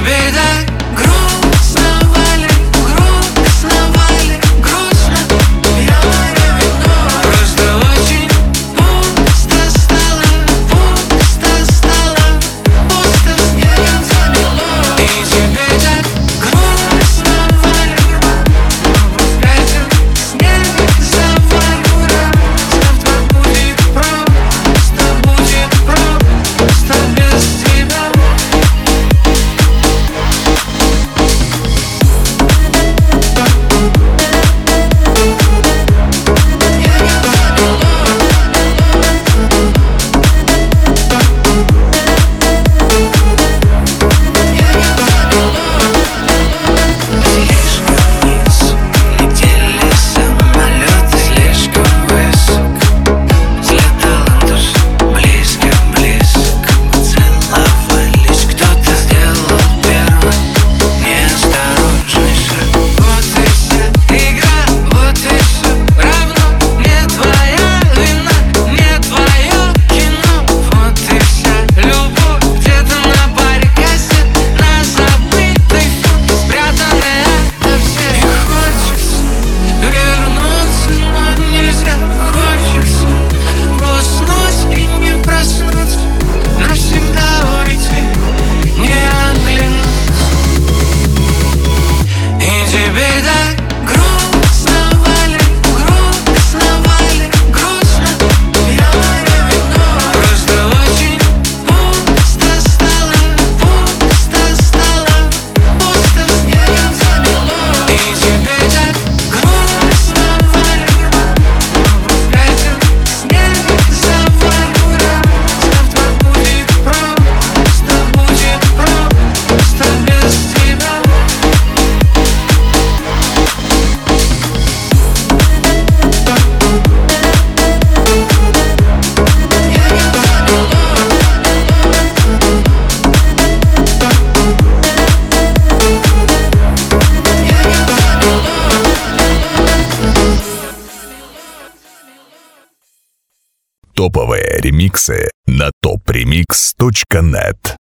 тебе так грустно, Валя, грустно. Я вино. Просто очень пусто стало, пусто снегом замело. И тебе так грустно, Валя, ветер снег завалюра. Завтра будет просто без тебя. Топовые ремиксы на topremix.net.